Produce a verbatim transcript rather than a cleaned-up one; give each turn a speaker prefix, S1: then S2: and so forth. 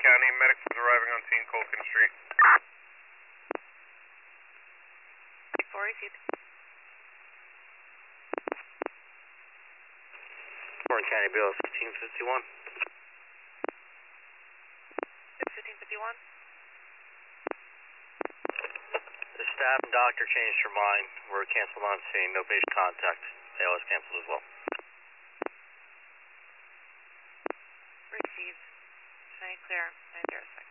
S1: County, medics is arriving on scene, Colkin Street.
S2: four received.
S3: Warren County Bill fifteen fifty-one.
S2: fifteen fifty-one.
S3: The staff and doctor changed her mind. We're canceled on scene. No patient contact. A L is canceled as well.
S2: Received. Shiny clear. nine zero six.